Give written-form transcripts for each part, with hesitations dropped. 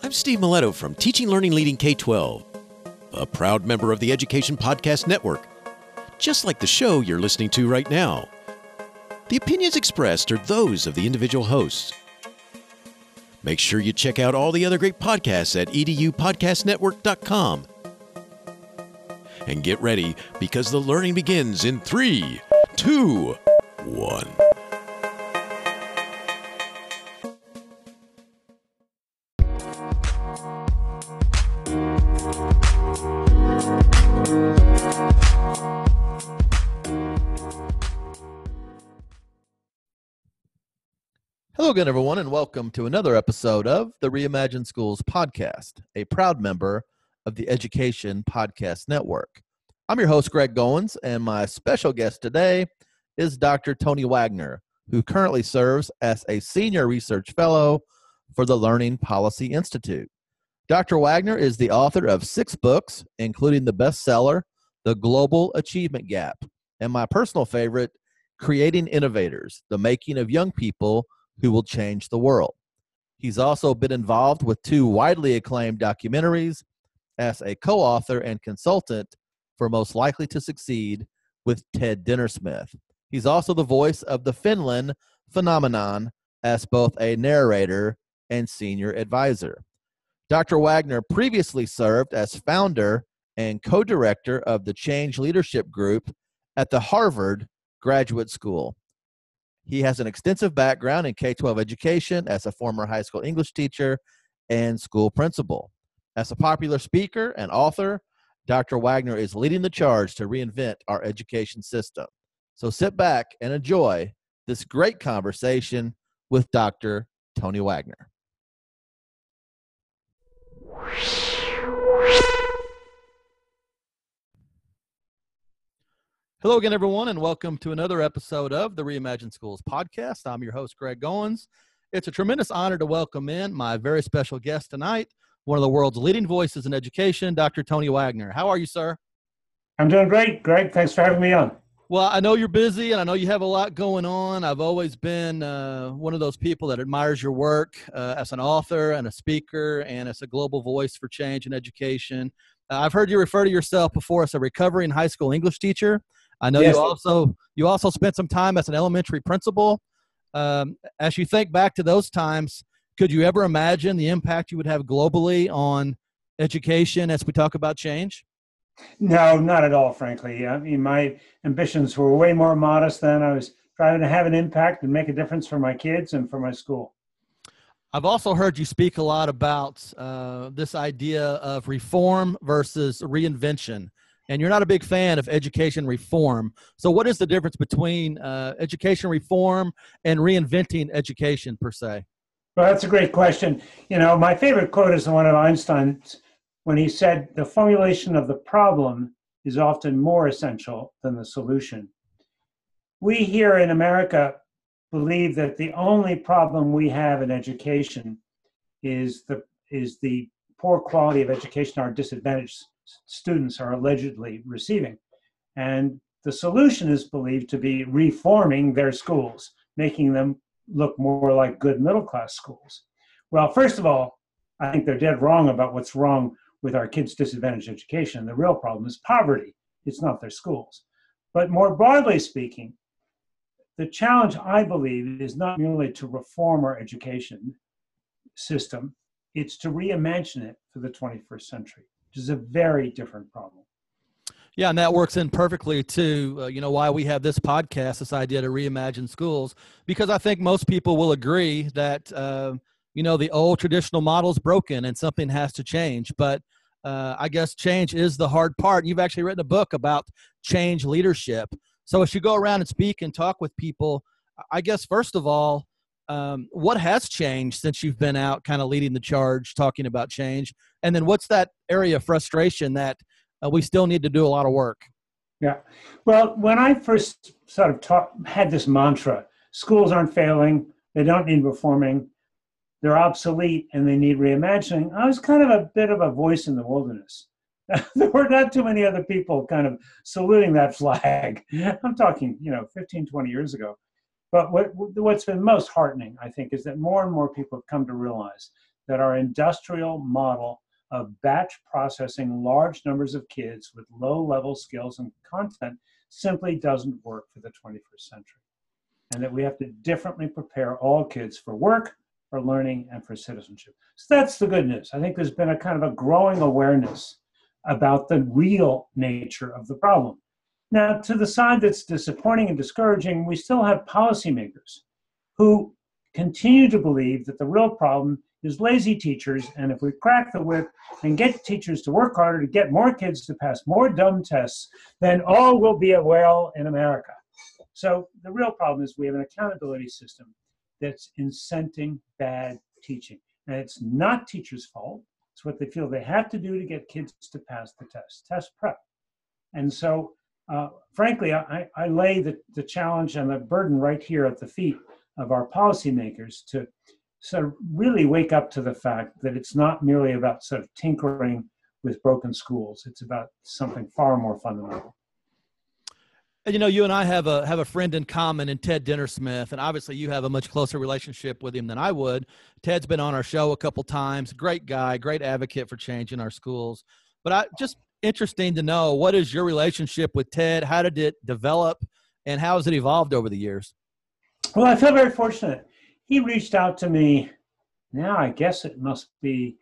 I'm Steve Miletto from Teaching, Learning, Leading K-12, a proud member of the Education Podcast Network, just like the show you're listening to right now. The opinions expressed are those of the individual hosts. Make sure you check out all the other great podcasts at edupodcastnetwork.com. And get ready, because the learning begins in 3, 2, 1. Hello again, everyone, and welcome to another episode of the Reimagine Schools podcast, a proud member of the Education Podcast Network. I'm your host, Greg Goins, and my special guest today is Dr. Tony Wagner, who currently serves as a Senior Research Fellow for the Learning Policy Institute. Dr. Wagner is the author of 6 books, including the bestseller, The Global Achievement Gap, and my personal favorite, Creating Innovators, The Making of Young People Who Will Change the World. He's also been involved with 2 widely acclaimed documentaries as a co-author and consultant for Most Likely to Succeed with Ted Dintersmith. He's also the voice of the Finland phenomenon as both a narrator and senior advisor. Dr. Wagner previously served as founder and co-director of the Change Leadership Group at the Harvard Graduate School. He has an extensive background in K-12 education as a former high school English teacher and school principal. As a popular speaker and author, Dr. Wagner is leading the charge to reinvent our education system. So sit back and enjoy this great conversation with Dr. Tony Wagner. Hello again, everyone, and welcome to another episode of the Reimagine Schools podcast. I'm your host, Greg Goins. It's a tremendous honor to welcome in my very special guest tonight, one of the world's leading voices in education, Dr. Tony Wagner. How are you, sir? I'm doing great, Greg. Thanks for having me on. Well, I know you're busy, and I know you have a lot going on. I've always been one of those people that admires your work as an author and a speaker and as a global voice for change in education. I've heard you refer to yourself before as a recovering high school English teacher. I know. Yes. You also spent some time as an elementary principal. As you think back to those times, could you ever imagine the impact you would have globally on education as we talk about change? No, not at all, frankly. I mean, my ambitions were way more modest then. I was trying to have an impact and make a difference for my kids and for my school. I've also heard you speak a lot about this idea of reform versus reinvention. And you're not a big fan of education reform. So what is the difference between education reform and reinventing education per se? Well, that's a great question. You know, my favorite quote is one of Einstein's when he said, the formulation of the problem is often more essential than the solution. We here in America believe that the only problem we have in education is the poor quality of education our disadvantaged students are allegedly receiving. And the solution is believed to be reforming their schools, making them look more like good middle-class schools. Well, first of all, I think they're dead wrong about what's wrong with our kids' disadvantaged education. The real problem is poverty. It's not their schools. But more broadly speaking, the challenge, I believe, is not merely to reform our education system, it's to reimagine it for the 21st century. Which is a very different problem. Yeah, and that works in perfectly to, why we have this podcast, this idea to reimagine schools, because I think most people will agree that, the old traditional model is broken and something has to change. But I guess change is the hard part. You've actually written a book about change leadership. So as you go around and speak and talk with people, I guess, first of all, what has changed since you've been out kind of leading the charge, talking about change? And then what's that area of frustration that we still need to do a lot of work? Yeah. Well, when I first sort of had this mantra, schools aren't failing, they don't need reforming, they're obsolete, and they need reimagining, I was kind of a bit of a voice in the wilderness. There were not too many other people kind of saluting that flag. I'm talking, 15, 20 years ago. But what's been most heartening, I think, is that more and more people have come to realize that our industrial model of batch processing large numbers of kids with low-level skills and content simply doesn't work for the 21st century, and that we have to differently prepare all kids for work, for learning, and for citizenship. So that's the good news. I think there's been a kind of a growing awareness about the real nature of the problem. Now, to the side that's disappointing and discouraging, we still have policymakers who continue to believe that the real problem is lazy teachers, and if we crack the whip and get teachers to work harder to get more kids to pass more dumb tests, then all will be well in America. So the real problem is we have an accountability system that's incenting bad teaching. And it's not teachers' fault. It's what they feel they have to do to get kids to pass the test prep. And so, frankly, I lay the challenge and the burden right here at the feet of our policymakers to sort of really wake up to the fact that it's not merely about sort of tinkering with broken schools. It's about something far more fundamental. And, you know, you and I have a friend in common in Ted Dintersmith, and obviously you have a much closer relationship with him than I would. Ted's been on our show a couple times. Great guy, great advocate for change in our schools. But just interesting to know, what is your relationship with Ted? How did it develop, and how has it evolved over the years? Well, I feel very fortunate. He reached out to me, now I guess it must be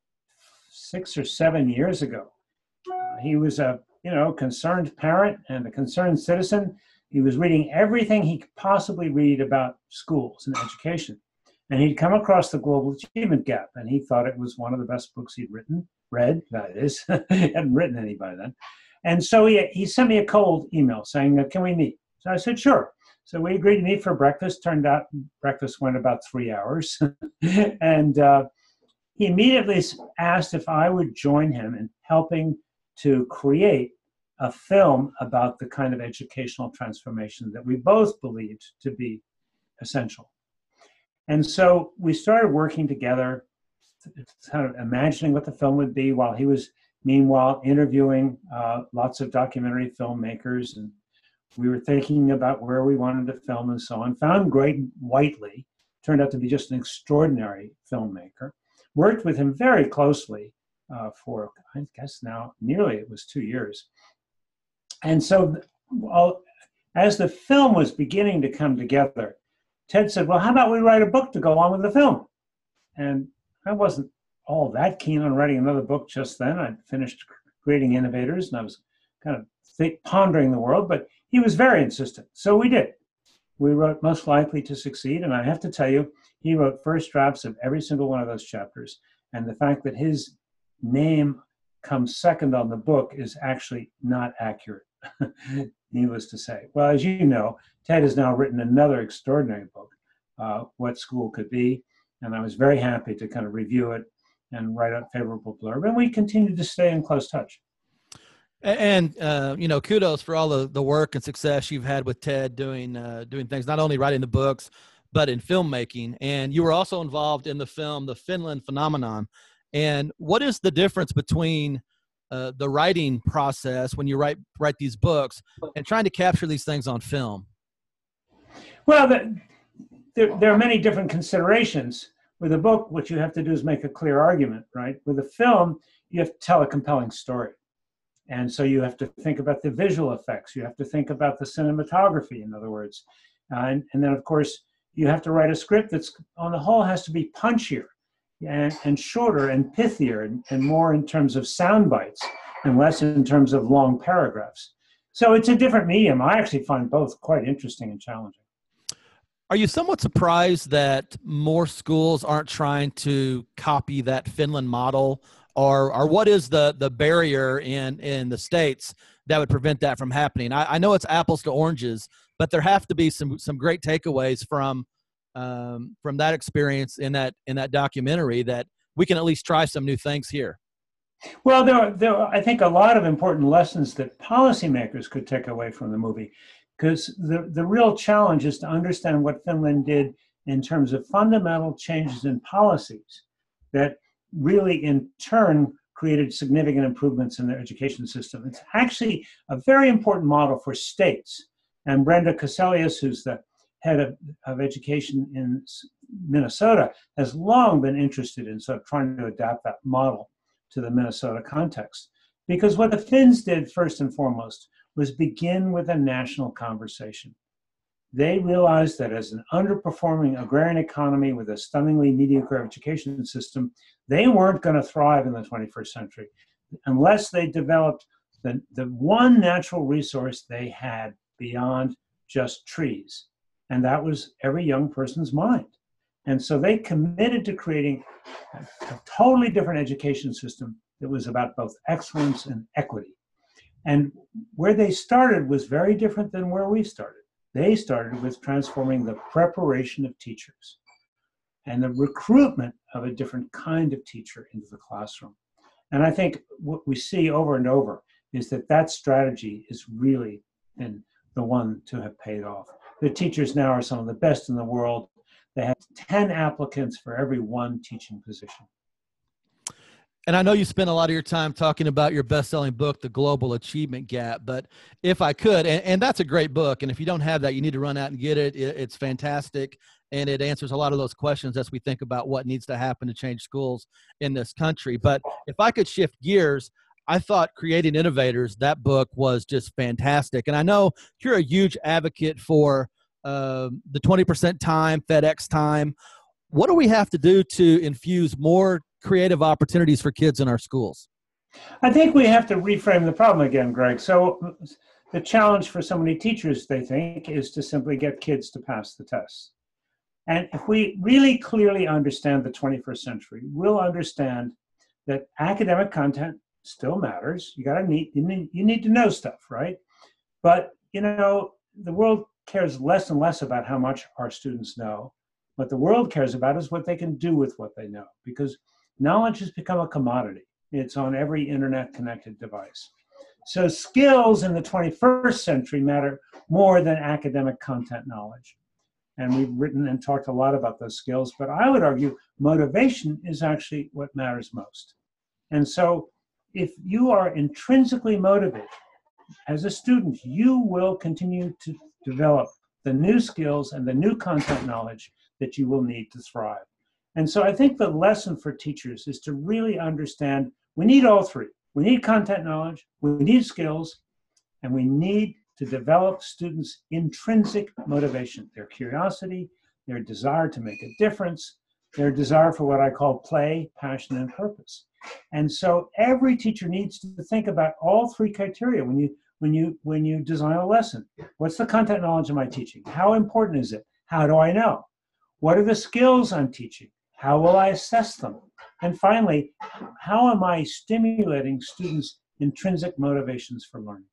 6 or 7 years ago. He was a concerned parent and a concerned citizen. He was reading everything he could possibly read about schools and education. And he'd come across The Global Achievement Gap, and he thought it was one of the best books he'd read, that is. He hadn't written any by then. And so he sent me a cold email saying, can we meet? So I said, sure. So we agreed to meet for breakfast. Turned out breakfast went about 3 hours. And he immediately asked if I would join him in helping to create a film about the kind of educational transformation that we both believed to be essential. And so we started working together, kind of imagining what the film would be, while he was, meanwhile, interviewing lots of documentary filmmakers. And we were thinking about where we wanted to film and so on. Found Greg Whiteley, turned out to be just an extraordinary filmmaker. Worked with him very closely for, I guess now, nearly it was 2 years. And so as the film was beginning to come together, Ted said, well, how about we write a book to go along with the film? And I wasn't all that keen on writing another book just then. I'd finished Creating Innovators, and I was kind of pondering the world, but he was very insistent. So we did. We wrote Most Likely to Succeed, and I have to tell you, he wrote first drafts of every single one of those chapters. And the fact that his name comes second on the book is actually not accurate, needless to say. Well, as you know, Ted has now written another extraordinary book, What School Could Be, and I was very happy to kind of review it and write a favorable blurb, and we continue to stay in close touch. And kudos for all the work and success you've had with Ted doing things, not only writing the books, but in filmmaking. And you were also involved in the film, The Finland Phenomenon. And what is the difference between the writing process when you write these books and trying to capture these things on film? Well, there are many different considerations. With a book, what you have to do is make a clear argument, right? With a film, you have to tell a compelling story. And so you have to think about the visual effects. You have to think about the cinematography, in other words. And then, of course, you have to write a script that's, on the whole, has to be punchier and shorter and pithier and more in terms of sound bites and less in terms of long paragraphs. So it's a different medium. I actually find both quite interesting and challenging. Are you somewhat surprised that more schools aren't trying to copy that Finland model? Or what is the barrier in the States that would prevent that from happening? I know it's apples to oranges, but there have to be some great takeaways from that experience in that documentary that we can at least try some new things here. Well, there are, I think, a lot of important lessons that policymakers could take away from the movie, because the real challenge is to understand what Finland did in terms of fundamental changes in policies that really in turn created significant improvements in their education system. It's actually a very important model for states. And Brenda Cassellius, who's the head of education in Minnesota has long been interested in sort of trying to adapt that model to the Minnesota context. Because what the Finns did first and foremost was begin with a national conversation. They realized that as an underperforming agrarian economy with a stunningly mediocre education system, they weren't going to thrive in the 21st century unless they developed the one natural resource they had beyond just trees. And that was every young person's mind. And so they committed to creating a totally different education system that was about both excellence and equity. And where they started was very different than where we started. They started with transforming the preparation of teachers and the recruitment of a different kind of teacher into the classroom. And I think what we see over and over is that that strategy is really been the one to have paid off. The teachers now are some of the best in the world. They have 10 applicants for every one teaching position. And I know you spent a lot of your time talking about your best-selling book, The Global Achievement Gap, but if I could, and that's a great book, and if you don't have that, you need to run out and get it. It's fantastic, and it answers a lot of those questions as we think about what needs to happen to change schools in this country. But if I could shift gears, I thought Creating Innovators, that book was just fantastic. And I know you're a huge advocate for the 20% time, FedEx time. What do we have to do to infuse more creative opportunities for kids in our schools? I think we have to reframe the problem again, Greg. So the challenge for so many teachers, they think, is to simply get kids to pass the tests. And if we really clearly understand the 21st century, we'll understand that academic content still matters. You need to know stuff, right? But, the world cares less and less about how much our students know. What the world cares about is what they can do with what they know, because knowledge has become a commodity. It's on every internet-connected device. So skills in the 21st century matter more than academic content knowledge. And we've written and talked a lot about those skills, but I would argue motivation is actually what matters most. And so if you are intrinsically motivated as a student, you will continue to develop the new skills and the new content knowledge that you will need to thrive. And so I think the lesson for teachers is to really understand we need all three. We need content knowledge, we need skills, and we need to develop students' intrinsic motivation, their curiosity, their desire to make a difference, their desire for what I call play, passion, and purpose. And so every teacher needs to think about all three criteria when you design a lesson. What's the content knowledge am I teaching? How important is it? How do I know? What are the skills I'm teaching? How will I assess them? And finally, how am I stimulating students' intrinsic motivations for learning?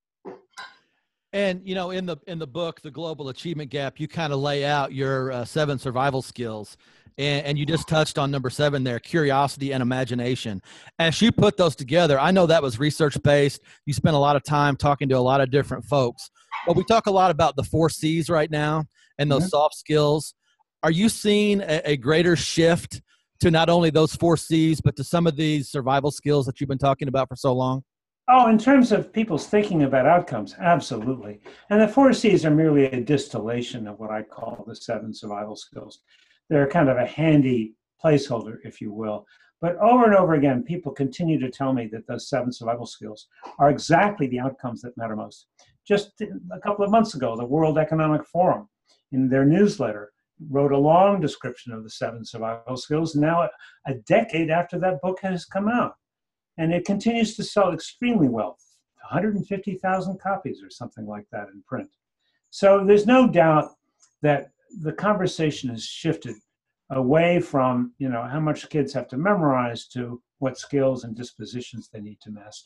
And, in the book, The Global Achievement Gap, you kind of lay out your 7 survival skills. And you just touched on number 7 there, curiosity and imagination. As you put those together, I know that was research-based. You spent a lot of time talking to a lot of different folks. But we talk a lot about the 4 C's right now and those soft skills. Are you seeing a greater shift to not only those 4 C's, but to some of these survival skills that you've been talking about for so long? Oh, in terms of people's thinking about outcomes, absolutely. And the 4 C's are merely a distillation of what I call the 7 survival skills. They're kind of a handy placeholder, if you will. But over and over again, people continue to tell me that those 7 survival skills are exactly the outcomes that matter most. Just a couple of months ago, the World Economic Forum, in their newsletter, wrote a long description of the 7 survival skills, now a decade after that book has come out. And it continues to sell extremely well, 150,000 copies or something like that in print. So there's no doubt that the conversation has shifted away from, how much kids have to memorize to what skills and dispositions they need to master.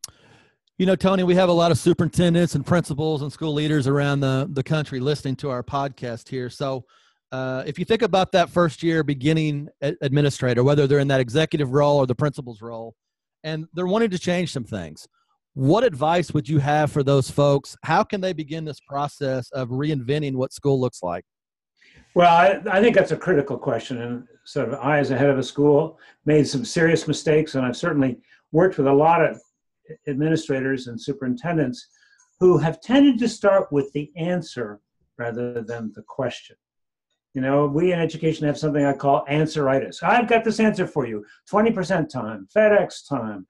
Tony, we have a lot of superintendents and principals and school leaders around the country listening to our podcast here. So if you think about that first year beginning administrator, whether they're in that executive role or the principal's role, and they're wanting to change some things, what advice would you have for those folks? How can they begin this process of reinventing what school looks like? Well, I think that's a critical question. And sort of I, as a head of a school, made some serious mistakes. And I've certainly worked with a lot of administrators and superintendents who have tended to start with the answer rather than the question. We in education have something I call answeritis. I've got this answer for you. 20% time, FedEx time,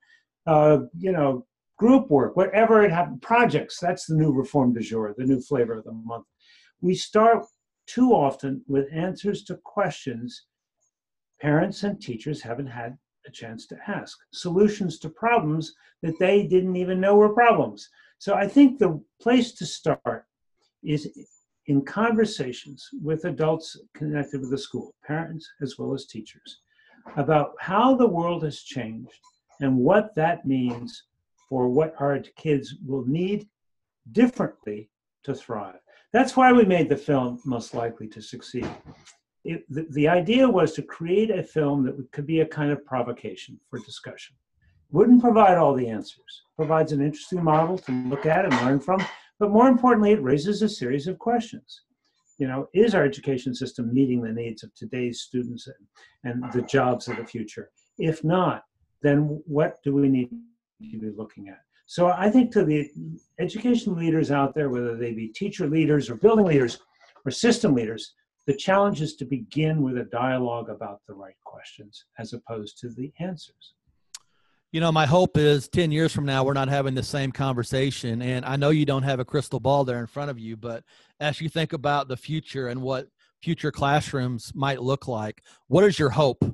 group work, whatever it happens, projects. That's the new reform du jour, the new flavor of the month. We start too often with answers to questions parents and teachers haven't had a chance to ask, solutions to problems that they didn't even know were problems. So I think the place to start is in conversations with adults connected with the school, parents as well as teachers, about how the world has changed and what that means for what our kids will need differently to thrive. That's why we made the film Most Likely to Succeed. The idea was to create a film that could be a kind of provocation for discussion. Wouldn't provide all the answers, provides an interesting model to look at and learn from, but more importantly, it raises a series of questions. Is our education system meeting the needs of today's students and the jobs of the future? If not, then what do we need to be looking at? So I think to the education leaders out there, whether they be teacher leaders or building leaders or system leaders, the challenge is to begin with a dialogue about the right questions as opposed to the answers. My hope is 10 years from now, we're not having the same conversation. And I know you don't have a crystal ball there in front of you, but as you think about the future and what future classrooms might look like, what is your hope?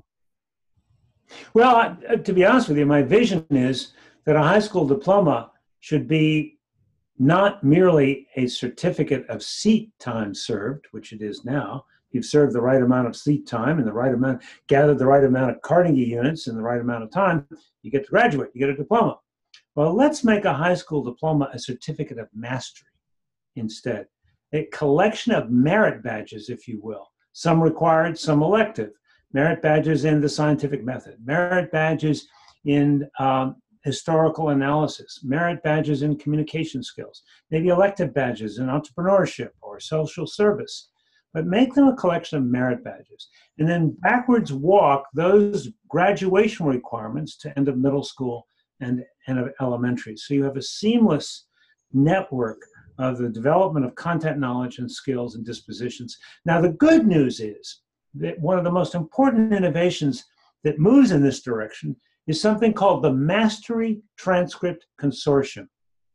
Well, to be honest with you, my vision is that a high school diploma should be not merely a certificate of seat time served, which it is now. You've served the right amount of seat time and the right amount, gathered the right amount of Carnegie units in the right amount of time, you get to graduate, you get a diploma. Well, let's make a high school diploma a certificate of mastery instead. A collection of merit badges, if you will. Some required, some elective. Merit badges in the scientific method. Merit badges in historical analysis. Merit badges in communication skills. Maybe elective badges in entrepreneurship or social service. But make them a collection of merit badges, and then backwards walk those graduation requirements to end of middle school and end of elementary. So you have a seamless network of the development of content knowledge and skills and dispositions. Now, the good news is that one of the most important innovations that moves in this direction is something called the Mastery Transcript Consortium,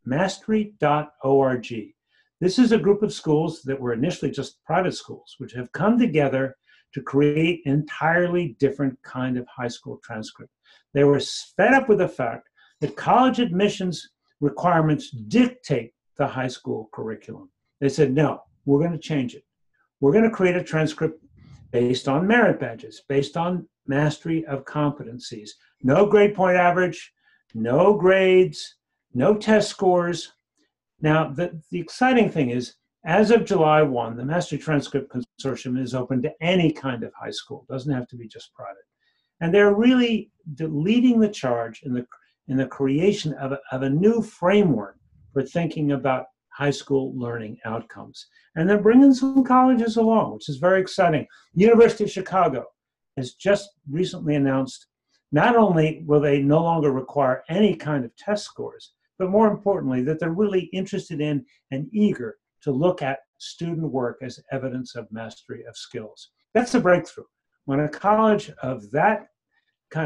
mastery.org. This is a group of schools that were initially just private schools, which have come together to create an entirely different kind of high school transcript. They were fed up with the fact that college admissions requirements dictate the high school curriculum. They said, no, we're going to change it. We're going to create a transcript based on merit badges, based on mastery of competencies. No grade point average, no grades, no test scores. Now, the exciting thing is, as of July 1, the Mastery Transcript Consortium is open to any kind of high school. It doesn't have to be just private. And they're really leading the charge in the creation of a new framework for thinking about high school learning outcomes. And they're bringing some colleges along, which is very exciting. University of Chicago has just recently announced not only will they no longer require any kind of test scores, but more importantly, that they're really interested in and eager to look at student work as evidence of mastery of skills. That's a breakthrough. When a college of that kind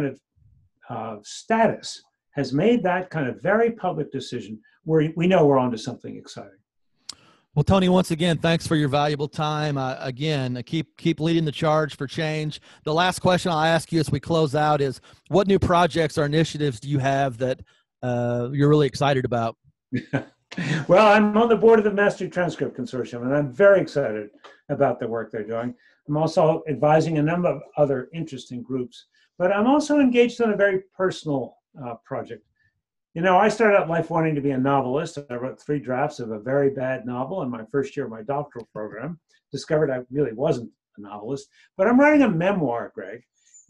of status has made that kind of very public decision, we know we're onto something exciting. Well, Tony, once again, thanks for your valuable time. Again, keep leading the charge for change. The last question I'll ask you as we close out is, what new projects or initiatives do you have that you're really excited about? Well, I'm on the board of the Mastery Transcript Consortium, and I'm very excited about the work they're doing. I'm also advising a number of other interesting groups, but I'm also engaged in a very personal project. I started out life wanting to be a novelist. I wrote 3 drafts of a very bad novel in my first year of my doctoral program. Discovered I really wasn't a novelist, but I'm writing a memoir, Greg.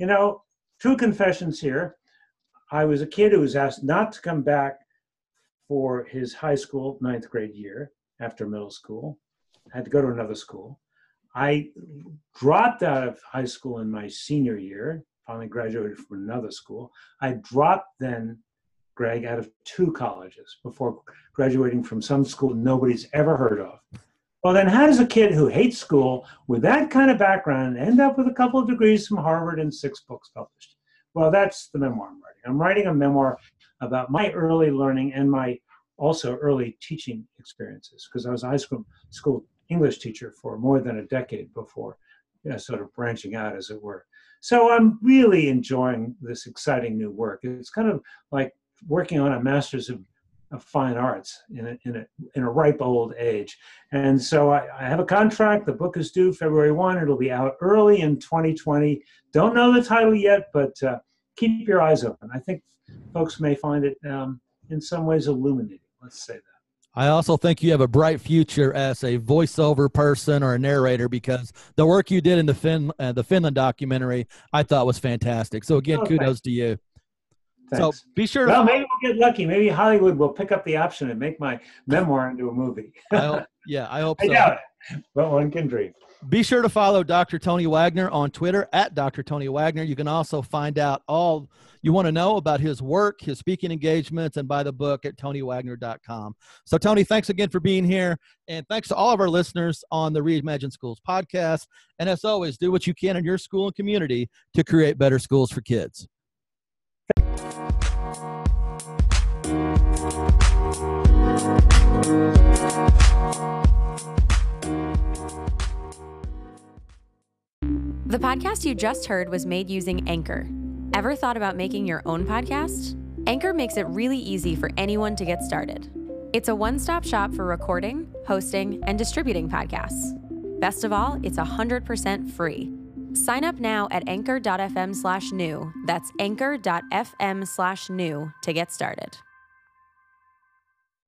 True confessions here. I was a kid who was asked not to come back for his high school 9th grade year after middle school. I had to go to another school. I dropped out of high school in my senior year, finally graduated from another school. I dropped then, Greg, out of 2 colleges before graduating from some school nobody's ever heard of. Well, then how does a kid who hates school with that kind of background end up with a couple of degrees from Harvard and 6 books published? Well, that's the memoir I'm writing. I'm writing a memoir about my early learning and my also early teaching experiences, because I was a high school English teacher for more than a decade before, sort of branching out, as it were. So I'm really enjoying this exciting new work. It's kind of like working on a master's of fine arts in a ripe old age. And so I have a contract. The book is due February 1. It'll be out early in 2020. Don't know the title yet, but keep your eyes open. I think folks may find it in some ways illuminating. Let's say that. I also think you have a bright future as a voiceover person or a narrator, because the work you did in the Finland documentary I thought was fantastic. So again, kudos to you. Thanks. So be sure to. Well, maybe we'll get lucky. Maybe Hollywood will pick up the option and make my memoir into a movie. I hope so. I doubt it, but one can dream. Be sure to follow Dr. Tony Wagner on Twitter at Dr. Tony Wagner. You can also find out all you want to know about his work, his speaking engagements, and buy the book at TonyWagner.com. So, Tony, thanks again for being here. And thanks to all of our listeners on the Reimagine Schools podcast. And as always, do what you can in your school and community to create better schools for kids. The podcast you just heard was made using Anchor. Ever thought about making your own podcast? Anchor makes it really easy for anyone to get started. It's a one-stop shop for recording, hosting, and distributing podcasts. Best of all, it's 100% free. Sign up now at anchor.fm/new. That's anchor.fm/new to get started.